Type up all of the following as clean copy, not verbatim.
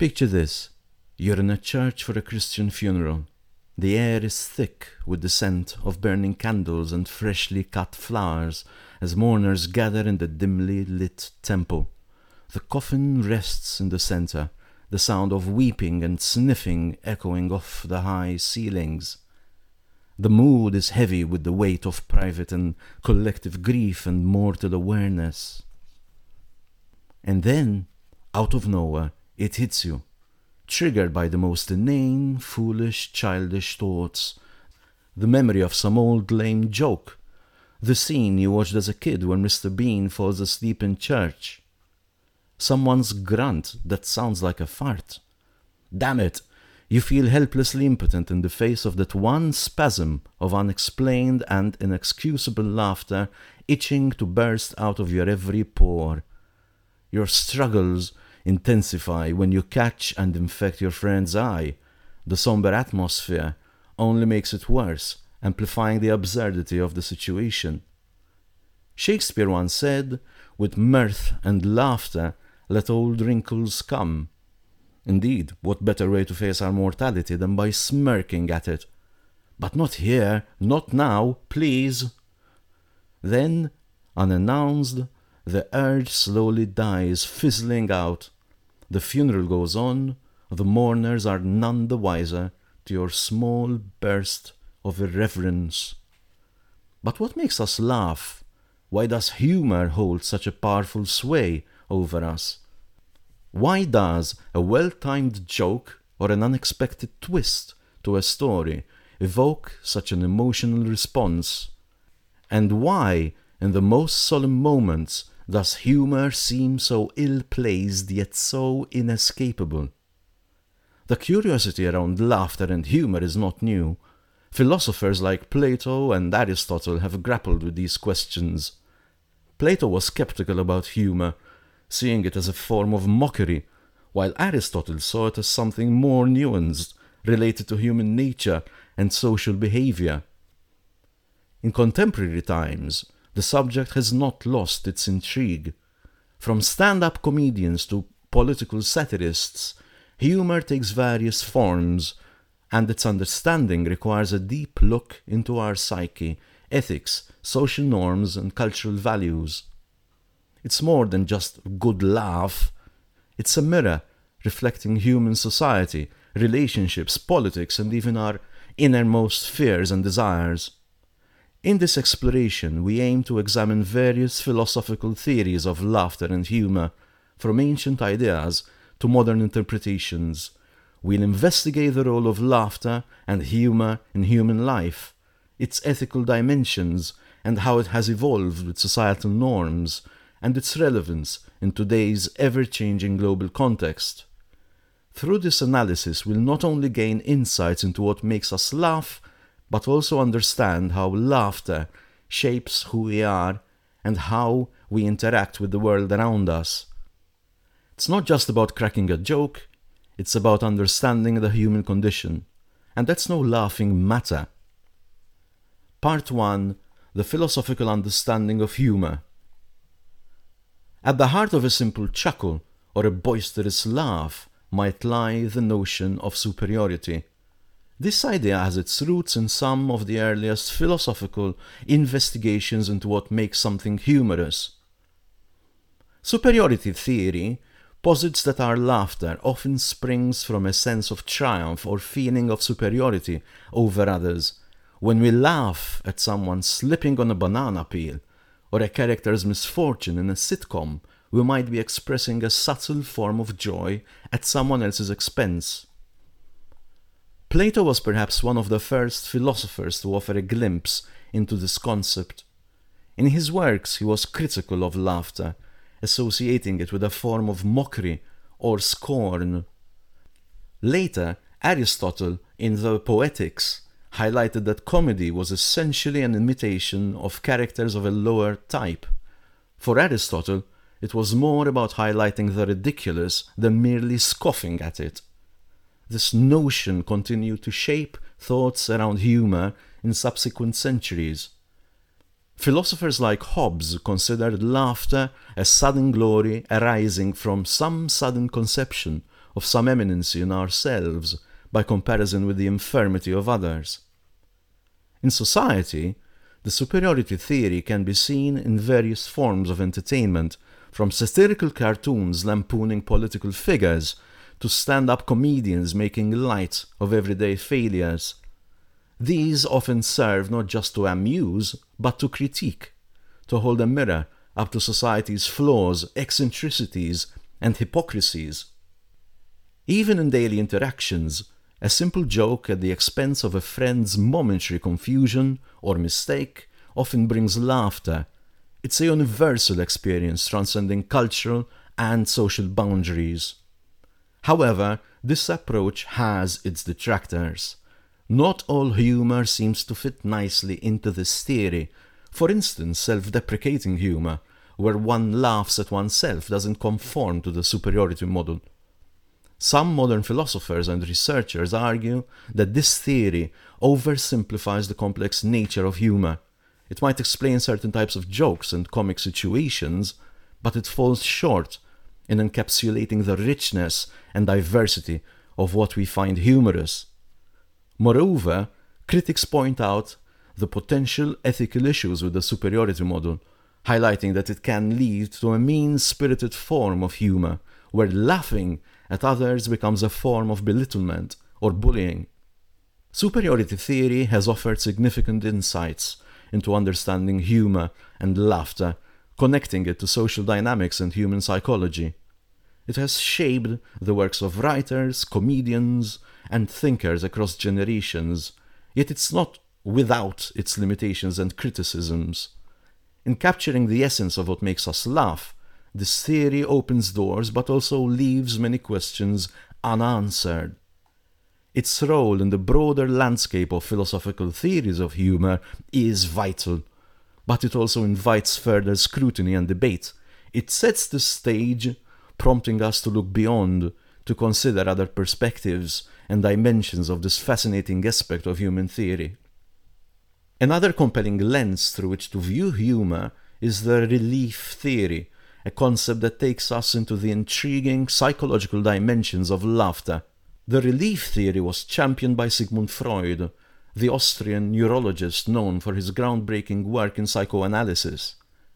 Picture this. You're in a church for a Christian funeral. The air is thick with the scent of burning candles and freshly cut flowers as mourners gather in the dimly lit temple. The coffin rests in the center, the sound of weeping and sniffing echoing off the high ceilings. The mood is heavy with the weight of private and collective grief and mortal awareness. And then, out of nowhere, it hits you, triggered by the most inane, foolish, childish thoughts, the memory of some old lame joke, the scene you watched as a kid when Mr. Bean falls asleep in church, someone's grunt that sounds like a fart. Damn it! You feel helplessly impotent in the face of that one spasm of unexplained and inexcusable laughter itching to burst out of your every pore. Your struggles intensify when you catch and infect your friend's eye. The somber atmosphere only makes it worse, amplifying the absurdity of the situation. Shakespeare once said, "With mirth and laughter let old wrinkles come." Indeed, what better way to face our mortality than by smirking at it? But not here, not now, please. Then, unannounced, the urge slowly dies, fizzling out. The funeral goes on, the mourners are none the wiser to your small burst of irreverence. But what makes us laugh? Why does humor hold such a powerful sway over us? Why does a well-timed joke or an unexpected twist to a story evoke such an emotional response? And why, in the most solemn moments, does humor seem so ill-placed yet so inescapable? The curiosity around laughter and humor is not new. Philosophers like Plato and Aristotle have grappled with these questions. Plato was skeptical about humor, seeing it as a form of mockery, while Aristotle saw it as something more nuanced, related to human nature and social behavior. In contemporary times, the subject has not lost its intrigue. From stand-up comedians to political satirists, humor takes various forms, and its understanding requires a deep look into our psyche, ethics, social norms, and cultural values. It's more than just a good laugh. It's a mirror reflecting human society, relationships, politics, and even our innermost fears and desires. In this exploration, we aim to examine various philosophical theories of laughter and humor, from ancient ideas to modern interpretations. We'll investigate the role of laughter and humor in human life, its ethical dimensions, and how it has evolved with societal norms, and its relevance in today's ever-changing global context. Through this analysis, we'll not only gain insights into what makes us laugh, but also understand how laughter shapes who we are and how we interact with the world around us. It's not just about cracking a joke, it's about understanding the human condition, and that's no laughing matter. Part 1. The philosophical understanding of humor. At the heart of a simple chuckle or a boisterous laugh might lie the notion of superiority. This idea has its roots in some of the earliest philosophical investigations into what makes something humorous. Superiority theory posits that our laughter often springs from a sense of triumph or feeling of superiority over others. When we laugh at someone slipping on a banana peel or a character's misfortune in a sitcom, we might be expressing a subtle form of joy at someone else's expense. Plato was perhaps one of the first philosophers to offer a glimpse into this concept. In his works, he was critical of laughter, associating it with a form of mockery or scorn. Later, Aristotle, in the Poetics, highlighted that comedy was essentially an imitation of characters of a lower type. For Aristotle, it was more about highlighting the ridiculous than merely scoffing at it. This notion continued to shape thoughts around humor in subsequent centuries. Philosophers like Hobbes considered laughter a sudden glory arising from some sudden conception of some eminency in ourselves by comparison with the infirmity of others. In society, the superiority theory can be seen in various forms of entertainment, from satirical cartoons lampooning political figures to stand-up comedians making light of everyday failures. These often serve not just to amuse, but to critique, to hold a mirror up to society's flaws, eccentricities, and hypocrisies. Even in daily interactions, a simple joke at the expense of a friend's momentary confusion or mistake often brings laughter. It's a universal experience transcending cultural and social boundaries. However, this approach has its detractors. Not all humor seems to fit nicely into this theory. For instance, self-deprecating humor, where one laughs at oneself, doesn't conform to the superiority model. Some modern philosophers and researchers argue that this theory oversimplifies the complex nature of humor. It might explain certain types of jokes and comic situations, but it falls short in encapsulating the richness and diversity of what we find humorous. Moreover, critics point out the potential ethical issues with the superiority model, highlighting that it can lead to a mean-spirited form of humor, where laughing at others becomes a form of belittlement or bullying. Superiority theory has offered significant insights into understanding humor and laughter, connecting it to social dynamics and human psychology. It has shaped the works of writers, comedians, and thinkers across generations, yet it's not without its limitations and criticisms. In capturing the essence of what makes us laugh, this theory opens doors but also leaves many questions unanswered. Its role in the broader landscape of philosophical theories of humor is vital, but it also invites further scrutiny and debate. It sets the stage, prompting us to look beyond, to consider other perspectives and dimensions of this fascinating aspect of human theory. Another compelling lens through which to view humor is the relief theory, a concept that takes us into the intriguing psychological dimensions of laughter. The relief theory was championed by Sigmund Freud, the Austrian neurologist known for his groundbreaking work in psychoanalysis.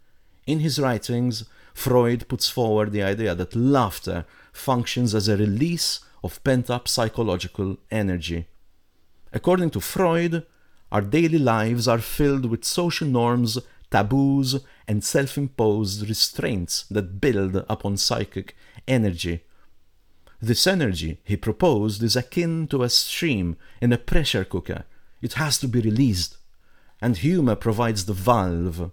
In his writings, Freud puts forward the idea that laughter functions as a release of pent-up psychological energy. According to Freud, our daily lives are filled with social norms, taboos, and self-imposed restraints that build upon psychic energy. This energy, he proposed, is akin to a stream in a pressure cooker. It has to be released, and humor provides the valve.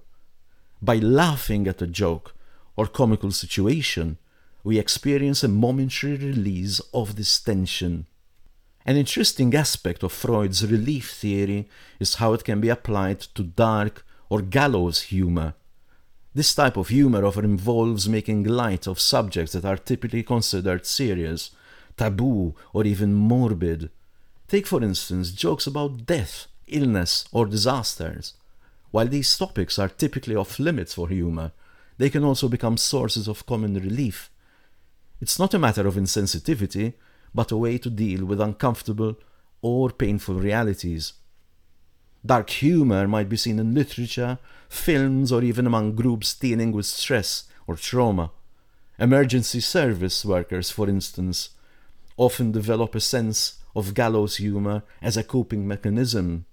By laughing at a joke or comical situation, we experience a momentary release of this tension. An interesting aspect of Freud's relief theory is how it can be applied to dark or gallows humor. This type of humor often involves making light of subjects that are typically considered serious, taboo, or even morbid. Take, for instance, jokes about death, illness, or disasters. While these topics are typically off limits for humor, they can also become sources of common relief. It's not a matter of insensitivity, but a way to deal with uncomfortable or painful realities. Dark humor might be seen in literature, films, or even among groups dealing with stress or trauma. Emergency service workers, for instance, often develop a sense of gallows humor as a coping mechanism.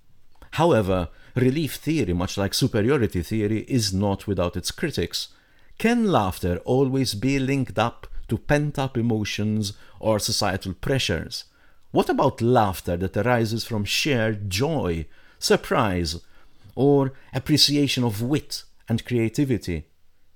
However, relief theory, much like superiority theory, is not without its critics. Can laughter always be linked up to pent-up emotions or societal pressures? What about laughter that arises from shared joy, surprise, or appreciation of wit and creativity?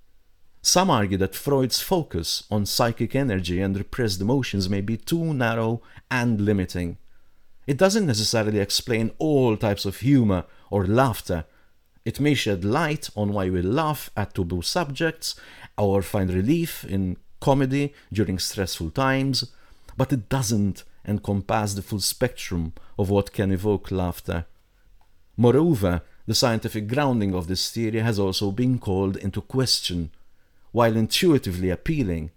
Some argue that Freud's focus on psychic energy and repressed emotions may be too narrow and limiting. It doesn't necessarily explain all types of humor or laughter. It may shed light on why we laugh at taboo subjects or find relief in comedy during stressful times, but it doesn't encompass the full spectrum of what can evoke laughter. Moreover, the scientific grounding of this theory has also been called into question. While intuitively appealing,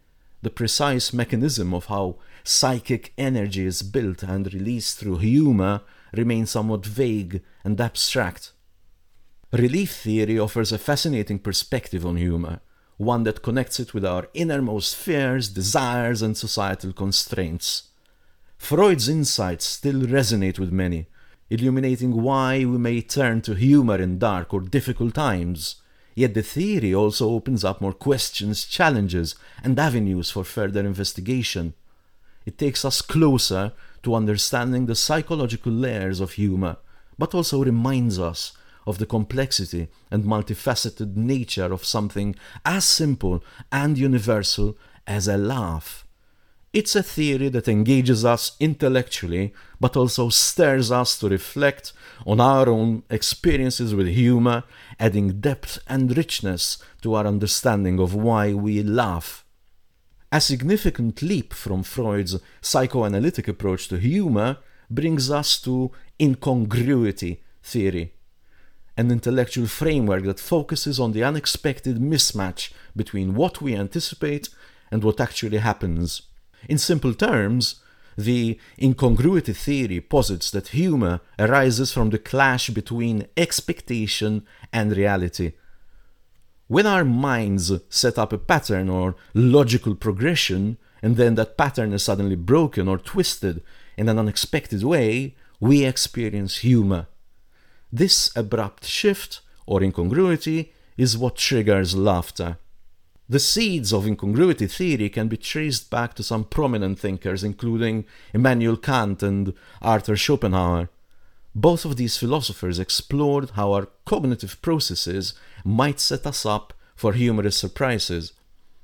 the precise mechanism of how psychic energy is built and released through humour remains somewhat vague and abstract. Relief theory offers a fascinating perspective on humour, one that connects it with our innermost fears, desires, and societal constraints. Freud's insights still resonate with many, illuminating why we may turn to humour in dark or difficult times. Yet the theory also opens up more questions, challenges, and avenues for further investigation. It takes us closer to understanding the psychological layers of humour, but also reminds us of the complexity and multifaceted nature of something as simple and universal as a laugh. It's a theory that engages us intellectually, but also stirs us to reflect on our own experiences with humour, adding depth and richness to our understanding of why we laugh. A significant leap from Freud's psychoanalytic approach to humour brings us to incongruity theory, an intellectual framework that focuses on the unexpected mismatch between what we anticipate and what actually happens. In simple terms, the incongruity theory posits that humour arises from the clash between expectation and reality. When our minds set up a pattern or logical progression, and then that pattern is suddenly broken or twisted in an unexpected way, we experience humour. This abrupt shift, or incongruity, is what triggers laughter. The seeds of incongruity theory can be traced back to some prominent thinkers, including Immanuel Kant and Arthur Schopenhauer. Both of these philosophers explored how our cognitive processes might set us up for humorous surprises.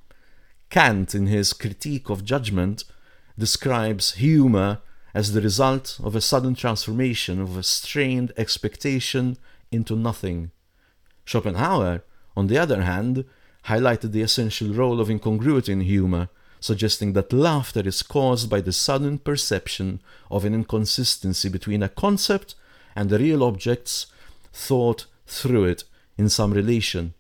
Kant, in his Critique of Judgment, describes humour as the result of a sudden transformation of a strained expectation into nothing. Schopenhauer, on the other hand, highlighted the essential role of incongruity in humour, suggesting that laughter is caused by the sudden perception of an inconsistency between a concept and the real objects thought through it in some relation.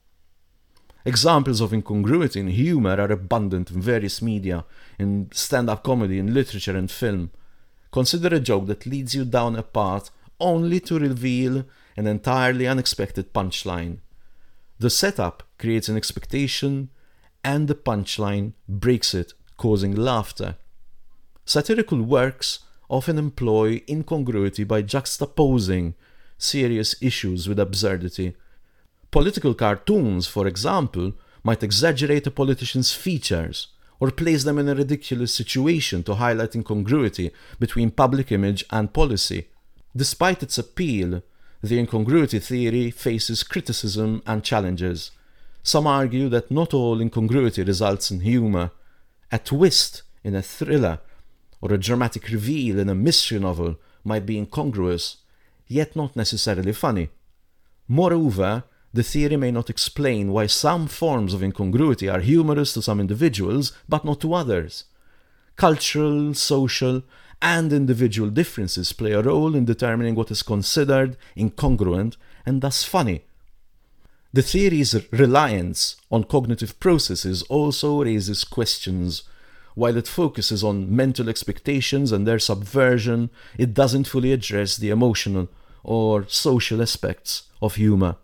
Examples of incongruity in humour are abundant in various media, in stand-up comedy, in literature and film. Consider a joke that leads you down a path only to reveal an entirely unexpected punchline. The setup creates an expectation, and the punchline breaks it, causing laughter. Satirical works often employ incongruity by juxtaposing serious issues with absurdity. Political cartoons, for example, might exaggerate a politician's features or place them in a ridiculous situation to highlight incongruity between public image and policy. Despite its appeal, the incongruity theory faces criticism and challenges. Some argue that not all incongruity results in humour. A twist in a thriller or a dramatic reveal in a mystery novel might be incongruous, yet not necessarily funny. Moreover, the theory may not explain why some forms of incongruity are humorous to some individuals but not to others. Cultural, social, and individual differences play a role in determining what is considered incongruent and thus funny. The theory's reliance on cognitive processes also raises questions. While it focuses on mental expectations and their subversion, it doesn't fully address the emotional or social aspects of humour.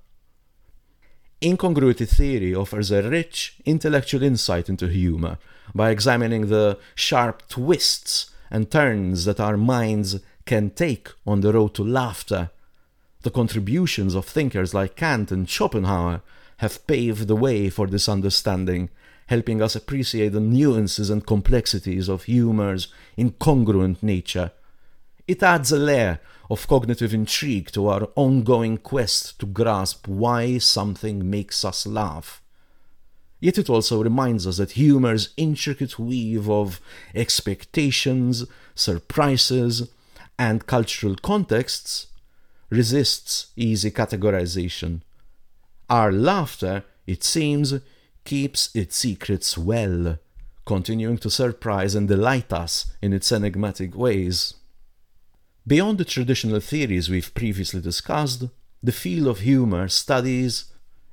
Incongruity theory offers a rich intellectual insight into humour by examining the sharp twists and turns that our minds can take on the road to laughter. The contributions of thinkers like Kant and Schopenhauer have paved the way for this understanding, helping us appreciate the nuances and complexities of humour's incongruent nature. It adds a layer of cognitive intrigue to our ongoing quest to grasp why something makes us laugh. Yet it also reminds us that humour's intricate weave of expectations, surprises, and cultural contexts resists easy categorization. Our laughter, it seems, keeps its secrets well, continuing to surprise and delight us in its enigmatic ways. Beyond the traditional theories we've previously discussed, the field of humour studies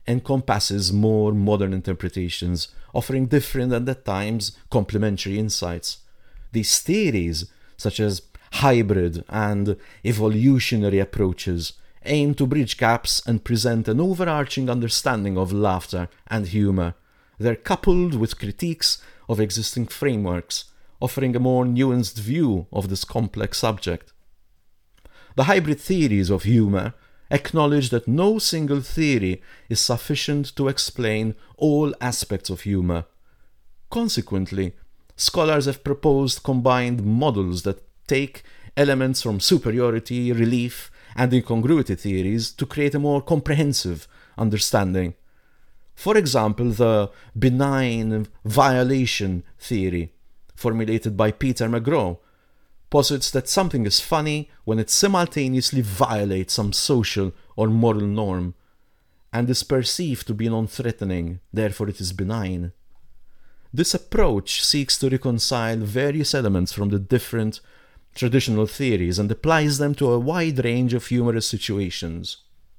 encompasses more modern interpretations, offering different and at times complementary insights. These theories, such as hybrid and evolutionary approaches, aim to bridge gaps and present an overarching understanding of laughter and humour. They're coupled with critiques of existing frameworks, offering a more nuanced view of this complex subject. The hybrid theories of humour acknowledge that no single theory is sufficient to explain all aspects of humour. Consequently, scholars have proposed combined models that take elements from superiority, relief, and incongruity theories to create a more comprehensive understanding. For example, the benign violation theory, formulated by Peter McGraw, posits that something is funny when it simultaneously violates some social or moral norm, and is perceived to be non-threatening, therefore it is benign. This approach seeks to reconcile various elements from the different traditional theories and applies them to a wide range of humorous situations.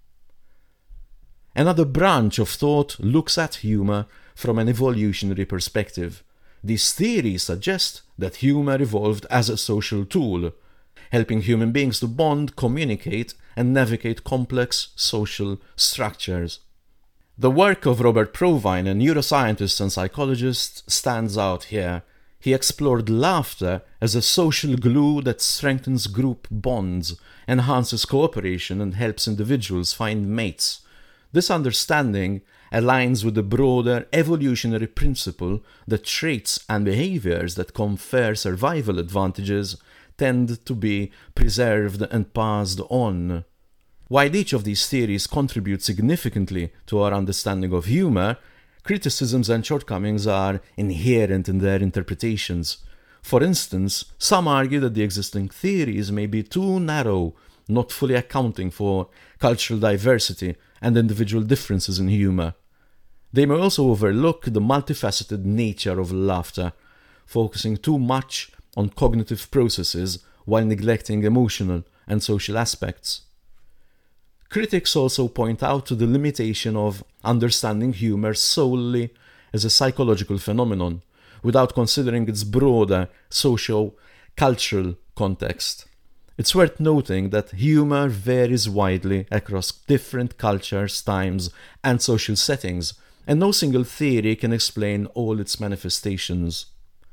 Another branch of thought looks at humor from an evolutionary perspective. These theories suggest that humor evolved as a social tool, helping human beings to bond, communicate, and navigate complex social structures. The work of Robert Provine, a neuroscientist and psychologist, stands out here. He explored laughter as a social glue that strengthens group bonds, enhances cooperation, and helps individuals find mates. This understanding aligns with the broader evolutionary principle that traits and behaviors that confer survival advantages tend to be preserved and passed on. While each of these theories contribute significantly to our understanding of humor, criticisms and shortcomings are inherent in their interpretations. For instance, some argue that the existing theories may be too narrow, not fully accounting for cultural diversity and individual differences in humor. They may also overlook the multifaceted nature of laughter, focusing too much on cognitive processes while neglecting emotional and social aspects. Critics also point out to the limitation of understanding humor solely as a psychological phenomenon, without considering its broader socio-cultural context. It's worth noting that humor varies widely across different cultures, times, and social settings, and no single theory can explain all its manifestations.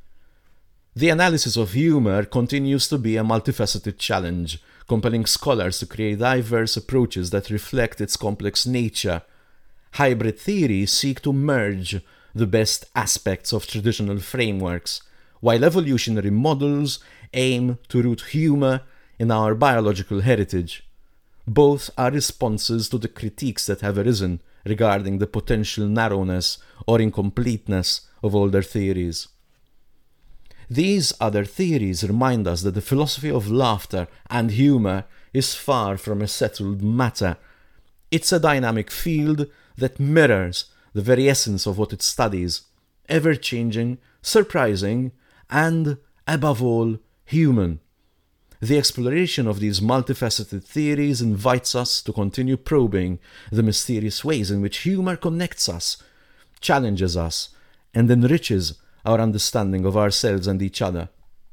The analysis of humor continues to be a multifaceted challenge, compelling scholars to create diverse approaches that reflect its complex nature. Hybrid theories seek to merge the best aspects of traditional frameworks, while evolutionary models aim to root humor in our biological heritage. Both are responses to the critiques that have arisen regarding the potential narrowness or incompleteness of older theories. These other theories remind us that the philosophy of laughter and humor is far from a settled matter. It's a dynamic field that mirrors the very essence of what it studies, ever-changing, surprising, and, above all, human. The exploration of these multifaceted theories invites us to continue probing the mysterious ways in which humor connects us, challenges us, and enriches our understanding of ourselves and each other.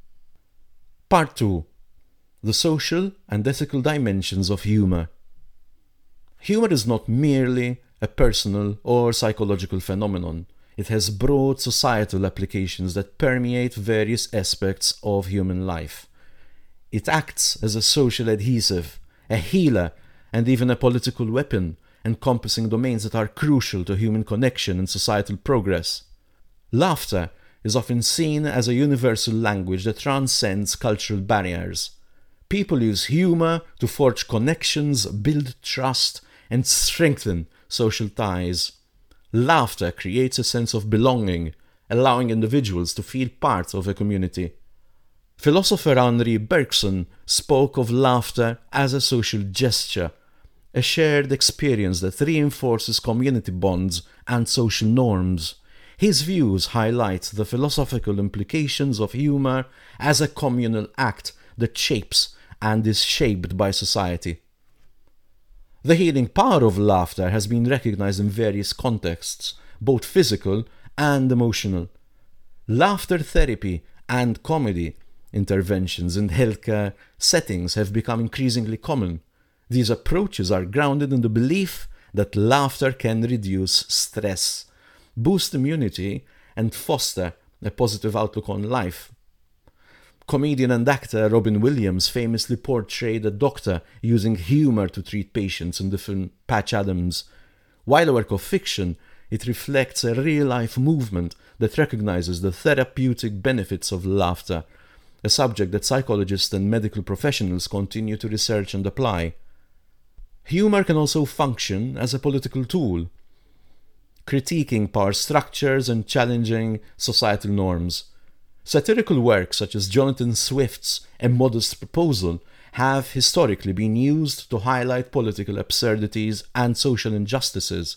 Part 2. The social and ethical dimensions of humor. Humor is not merely a personal or psychological phenomenon. It has broad societal applications that permeate various aspects of human life. It acts as a social adhesive, a healer, and even a political weapon, encompassing domains that are crucial to human connection and societal progress. Laughter is often seen as a universal language that transcends cultural barriers. People use humor to forge connections, build trust, and strengthen social ties. Laughter creates a sense of belonging, allowing individuals to feel part of a community. Philosopher Henri Bergson spoke of laughter as a social gesture, a shared experience that reinforces community bonds and social norms. His views highlight the philosophical implications of humor as a communal act that shapes and is shaped by society. The healing power of laughter has been recognized in various contexts, both physical and emotional. Laughter therapy and comedy interventions in healthcare settings have become increasingly common. These approaches are grounded in the belief that laughter can reduce stress, boost immunity, and foster a positive outlook on life. Comedian and actor Robin Williams famously portrayed a doctor using humor to treat patients in the film Patch Adams. While a work of fiction, it reflects a real-life movement that recognizes the therapeutic benefits of laughter, a subject that psychologists and medical professionals continue to research and apply. Humor can also function as a political tool, critiquing power structures and challenging societal norms. Satirical works such as Jonathan Swift's A Modest Proposal have historically been used to highlight political absurdities and social injustices.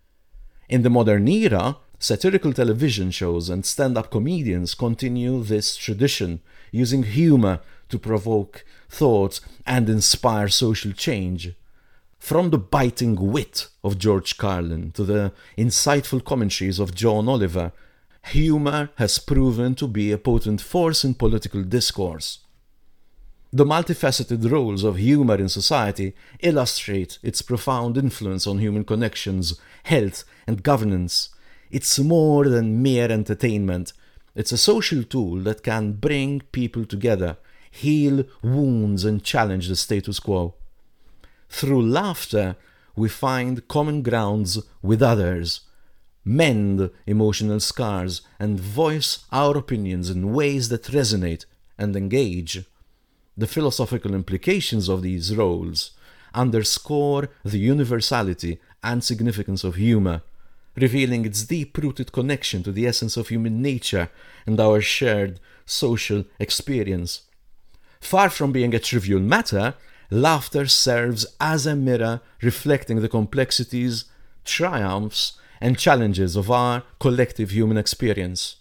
In the modern era, satirical television shows and stand-up comedians continue this tradition, using humor to provoke thought and inspire social change. From the biting wit of George Carlin to the insightful commentaries of John Oliver, humor has proven to be a potent force in political discourse. The multifaceted roles of humor in society illustrate its profound influence on human connections, health, and governance. It's more than mere entertainment. It's a social tool that can bring people together, heal wounds, and challenge the status quo. Through laughter, we find common grounds with others, mend emotional scars, and voice our opinions in ways that resonate and engage. The philosophical implications of these roles underscore the universality and significance of humor, revealing its deep-rooted connection to the essence of human nature and our shared social experience. Far from being a trivial matter, laughter serves as a mirror reflecting the complexities, triumphs, and challenges of our collective human experience.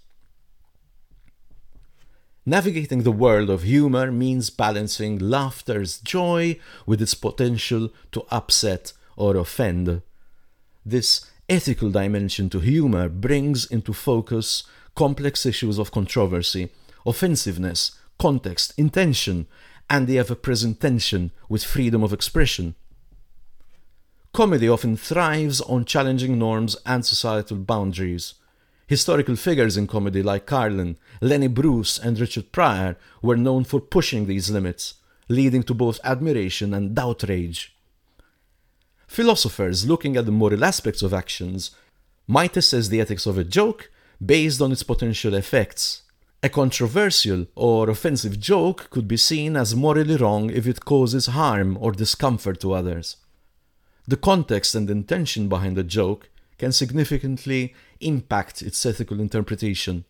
Navigating the world of humor means balancing laughter's joy with its potential to upset or offend. This ethical dimension to humor brings into focus complex issues of controversy, offensiveness, context, intention, and the ever-present tension with freedom of expression. Comedy often thrives on challenging norms and societal boundaries. Historical figures in comedy like Carlin, Lenny Bruce, and Richard Pryor were known for pushing these limits, leading to both admiration and outrage. Philosophers looking at the moral aspects of actions might assess the ethics of a joke based on its potential effects. A controversial or offensive joke could be seen as morally wrong if it causes harm or discomfort to others. The context and intention behind a joke can significantly impact its ethical interpretation.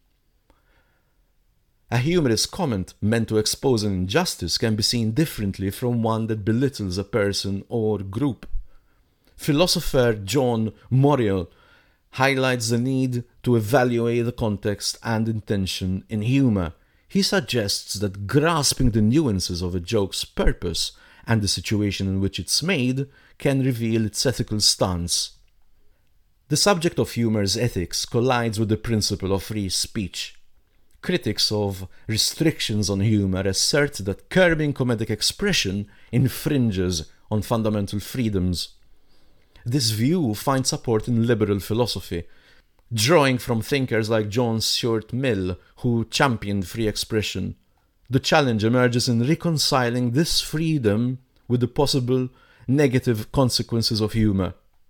A humorous comment meant to expose an injustice can be seen differently from one that belittles a person or group. Philosopher John Moriel highlights the need to evaluate the context and intention in humor. He suggests that grasping the nuances of a joke's purpose and the situation in which it's made can reveal its ethical stance. The subject of humor's ethics collides with the principle of free speech. Critics of restrictions on humor assert that curbing comedic expression infringes on fundamental freedoms. This view finds support in liberal philosophy, drawing from thinkers like John Stuart Mill, who championed free expression. The challenge emerges in reconciling this freedom with the possible negative consequences of humor.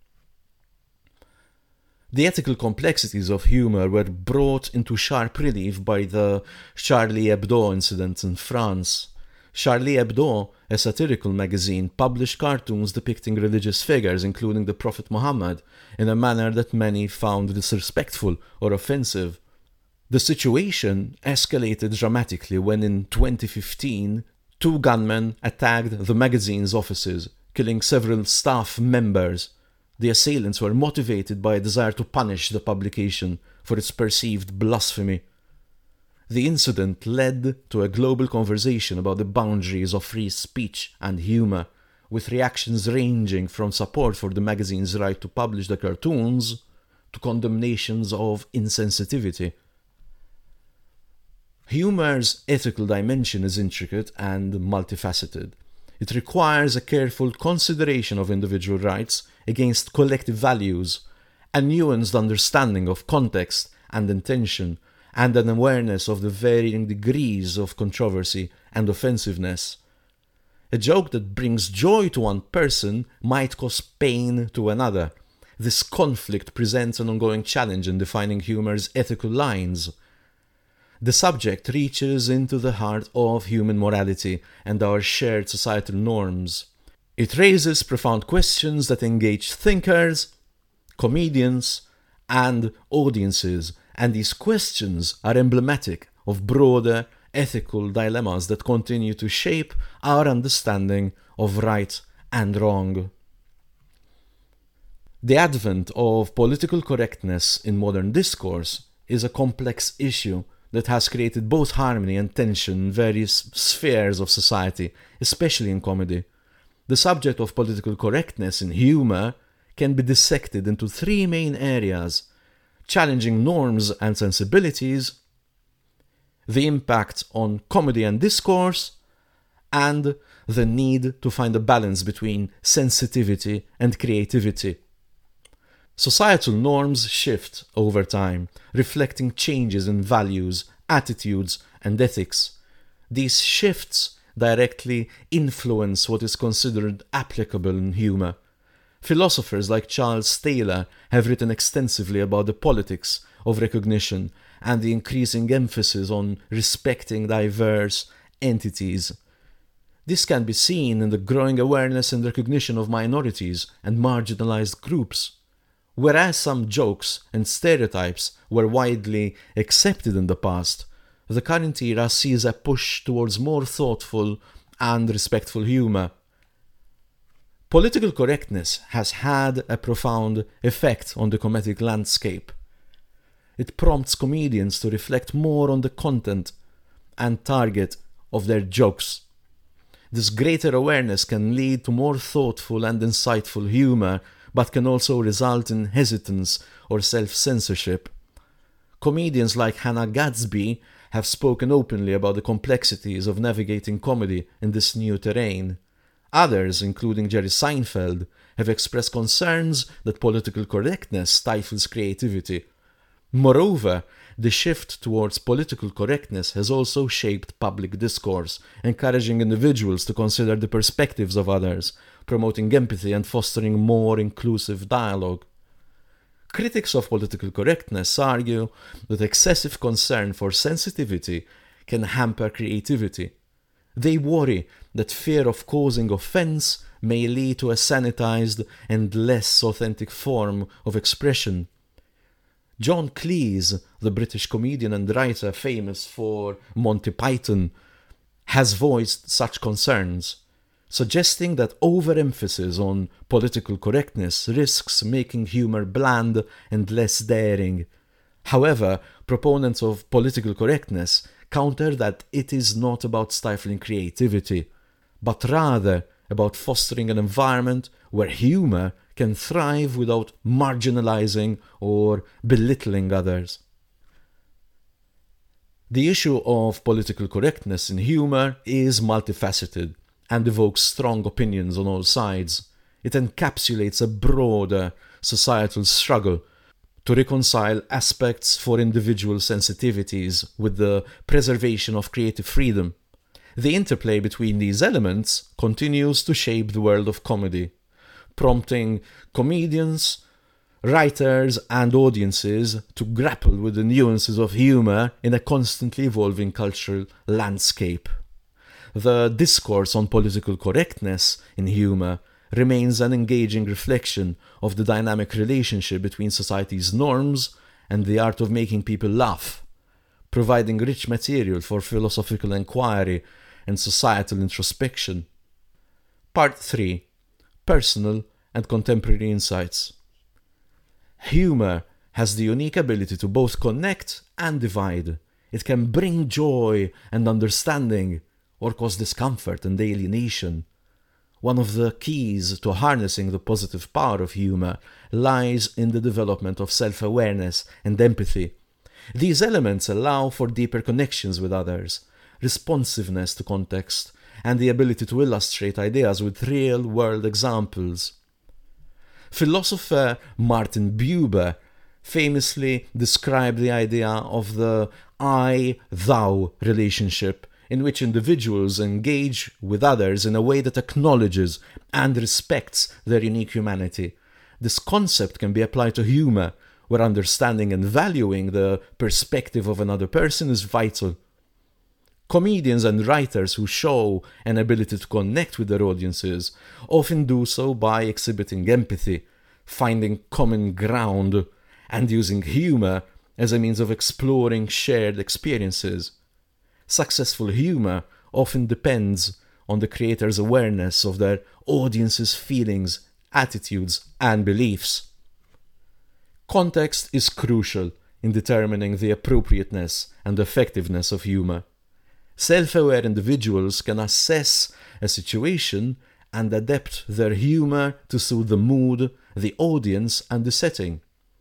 The ethical complexities of humor were brought into sharp relief by the Charlie Hebdo incident in France. Charlie Hebdo, a satirical magazine, published cartoons depicting religious figures, including the Prophet Muhammad, in a manner that many found disrespectful or offensive. The situation escalated dramatically when in 2015, 2 gunmen attacked the magazine's offices, killing several staff members. The assailants were motivated by a desire to punish the publication for its perceived blasphemy. The incident led to a global conversation about the boundaries of free speech and humor, with reactions ranging from support for the magazine's right to publish the cartoons to condemnations of insensitivity. Humor's ethical dimension is intricate and multifaceted. It requires a careful consideration of individual rights against collective values, a nuanced understanding of context and intention, and an awareness of the varying degrees of controversy and offensiveness. A joke that brings joy to one person might cause pain to another. This conflict presents an ongoing challenge in defining humor's ethical lines. The subject reaches into the heart of human morality and our shared societal norms. It raises profound questions that engage thinkers, comedians, and audiences, and these questions are emblematic of broader ethical dilemmas that continue to shape our understanding of right and wrong. The advent of political correctness in modern discourse is a complex issue that has created both harmony and tension in various spheres of society, especially in comedy. The subject of political correctness in humor can be dissected into three main areas: challenging norms and sensibilities, the impact on comedy and discourse, and the need to find a balance between sensitivity and creativity. Societal norms shift over time, reflecting changes in values, attitudes, and ethics. These shifts directly influence what is considered applicable in humor. Philosophers like Charles Taylor have written extensively about the politics of recognition and the increasing emphasis on respecting diverse entities. This can be seen in the growing awareness and recognition of minorities and marginalized groups. Whereas some jokes and stereotypes were widely accepted in the past, the current era sees a push towards more thoughtful and respectful humor. Political correctness has had a profound effect on the comedic landscape. It prompts comedians to reflect more on the content and target of their jokes. This greater awareness can lead to more thoughtful and insightful humor, but can also result in hesitance or self-censorship. Comedians like Hannah Gadsby have spoken openly about the complexities of navigating comedy in this new terrain. Others, including Jerry Seinfeld, have expressed concerns that political correctness stifles creativity. Moreover, the shift towards political correctness has also shaped public discourse, encouraging individuals to consider the perspectives of others, promoting empathy and fostering more inclusive dialogue. Critics of political correctness argue that excessive concern for sensitivity can hamper creativity. They worry that fear of causing offense may lead to a sanitized and less authentic form of expression. John Cleese, the British comedian and writer famous for Monty Python, has voiced such concerns, suggesting that overemphasis on political correctness risks making humor bland and less daring. However, proponents of political correctness counter that it is not about stifling creativity, but rather about fostering an environment where humor can thrive without marginalizing or belittling others. The issue of political correctness in humor is multifaceted and evokes strong opinions on all sides. It encapsulates a broader societal struggle to reconcile aspects for individual sensitivities with the preservation of creative freedom. The interplay between these elements continues to shape the world of comedy, prompting comedians, writers, and audiences to grapple with the nuances of humor in a constantly evolving cultural landscape. The discourse on political correctness in humor remains an engaging reflection of the dynamic relationship between society's norms and the art of making people laugh, providing rich material for philosophical inquiry and societal introspection. Part 3. Personal and contemporary insights. Humor has the unique ability to both connect and divide. It can bring joy and understanding, or cause discomfort and alienation. One of the keys to harnessing the positive power of humor lies in the development of self-awareness and empathy. These elements allow for deeper connections with others, responsiveness to context, and the ability to illustrate ideas with real-world examples. Philosopher Martin Buber famously described the idea of the I-thou relationship, in which individuals engage with others in a way that acknowledges and respects their unique humanity. This concept can be applied to humor, where understanding and valuing the perspective of another person is vital. Comedians and writers who show an ability to connect with their audiences often do so by exhibiting empathy, finding common ground, and using humor as a means of exploring shared experiences. Successful humor often depends on the creator's awareness of their audience's feelings, attitudes, and beliefs. Context is crucial in determining the appropriateness and effectiveness of humor. Self-aware individuals can assess a situation and adapt their humor to suit the mood, the audience, and the setting.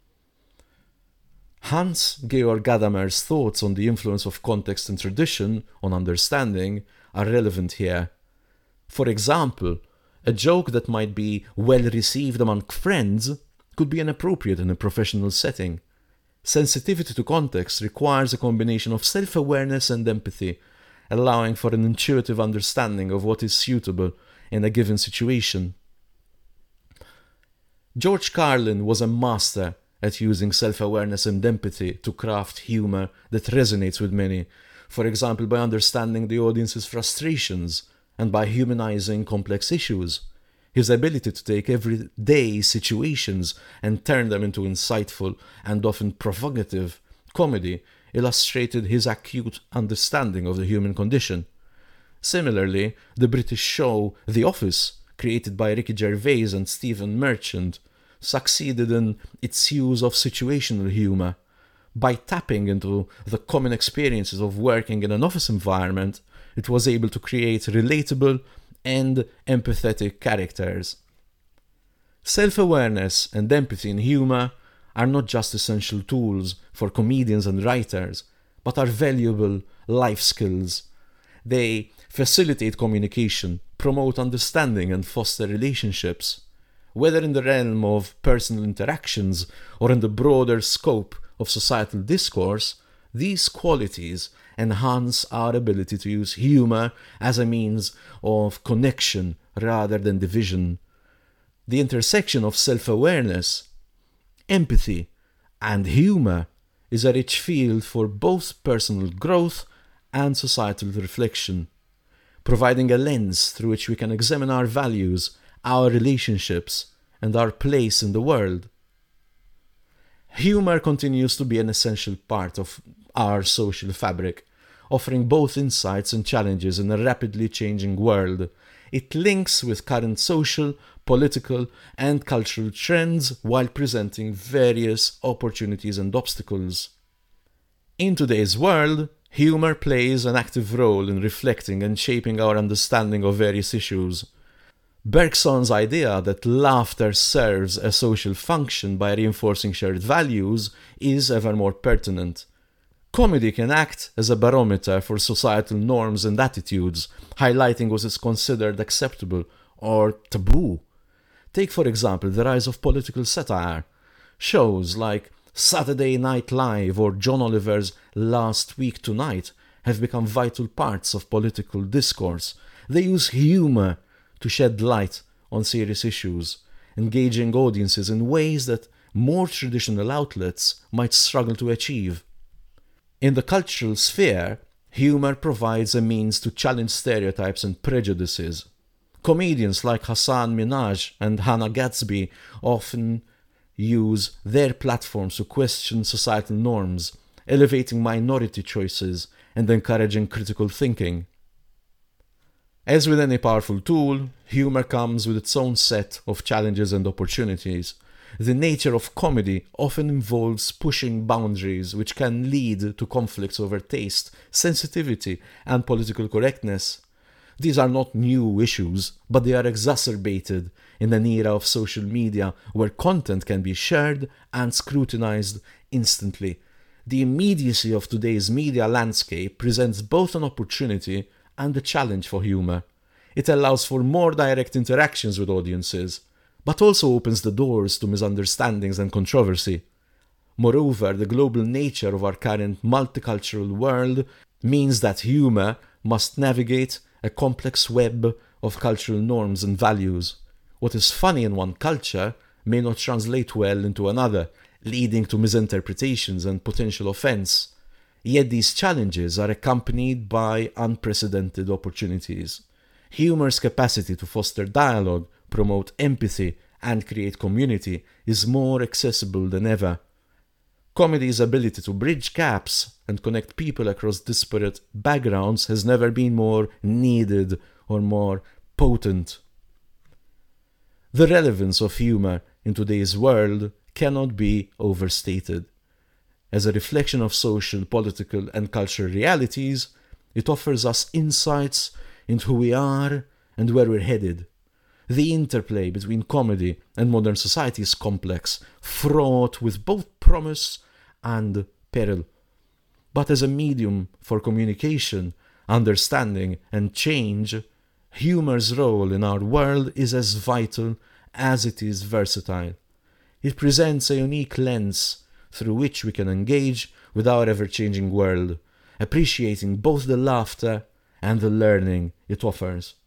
Hans-Georg Gadamer's thoughts on the influence of context and tradition on understanding are relevant here. For example, a joke that might be well received among friends could be inappropriate in a professional setting. Sensitivity to context requires a combination of self-awareness and empathy, allowing for an intuitive understanding of what is suitable in a given situation. George Carlin was a master at using self-awareness and empathy to craft humor that resonates with many, for example by understanding the audience's frustrations and by humanizing complex issues. His ability to take everyday situations and turn them into insightful and often provocative comedy illustrated his acute understanding of the human condition. Similarly, the British show The Office, created by Ricky Gervais and Stephen Merchant, succeeded in its use of situational humor. By tapping into the common experiences of working in an office environment, it was able to create relatable and empathetic characters. Self-awareness and empathy in humor are not just essential tools for comedians and writers, but are valuable life skills. They facilitate communication, promote understanding, and foster relationships. Whether in the realm of personal interactions or in the broader scope of societal discourse, these qualities enhance our ability to use humor as a means of connection rather than division. The intersection of self-awareness, empathy, and humor is a rich field for both personal growth and societal reflection, providing a lens through which we can examine our values, our relationships, and our place in the world. Humor continues to be an essential part of our social fabric, offering both insights and challenges in a rapidly changing world. It links with current social, political, and cultural trends while presenting various opportunities and obstacles. In today's world, humor plays an active role in reflecting and shaping our understanding of various issues. Bergson's idea that laughter serves a social function by reinforcing shared values is ever more pertinent. Comedy can act as a barometer for societal norms and attitudes, highlighting what is considered acceptable or taboo. Take, for example, the rise of political satire. Shows like Saturday Night Live or John Oliver's Last Week Tonight have become vital parts of political discourse. They use humor to shed light on serious issues, engaging audiences in ways that more traditional outlets might struggle to achieve. In the cultural sphere, humor provides a means to challenge stereotypes and prejudices. Comedians like Hasan Minhaj and Hannah Gadsby often use their platforms to question societal norms, elevating minority choices and encouraging critical thinking. As with any powerful tool, humor comes with its own set of challenges and opportunities. The nature of comedy often involves pushing boundaries, which can lead to conflicts over taste, sensitivity, and political correctness. These are not new issues, but they are exacerbated in an era of social media where content can be shared and scrutinized instantly. The immediacy of today's media landscape presents both an opportunity and a challenge for humour. It allows for more direct interactions with audiences, but also opens the doors to misunderstandings and controversy. Moreover, the global nature of our current multicultural world means that humour must navigate a complex web of cultural norms and values. What is funny in one culture may not translate well into another, leading to misinterpretations and potential offence. Yet these challenges are accompanied by unprecedented opportunities. Humour's capacity to foster dialogue, promote empathy, and create community is more accessible than ever. Comedy's ability to bridge gaps and connect people across disparate backgrounds has never been more needed or more potent. The relevance of humour in today's world cannot be overstated. As a reflection of social, political, and cultural realities, it offers us insights into who we are and where we're headed. The interplay between comedy and modern society is complex, fraught with both promise and peril. But as a medium for communication, understanding, and change, humour's role in our world is as vital as it is versatile. It presents a unique lens through which we can engage with our ever-changing world, appreciating both the laughter and the learning it offers.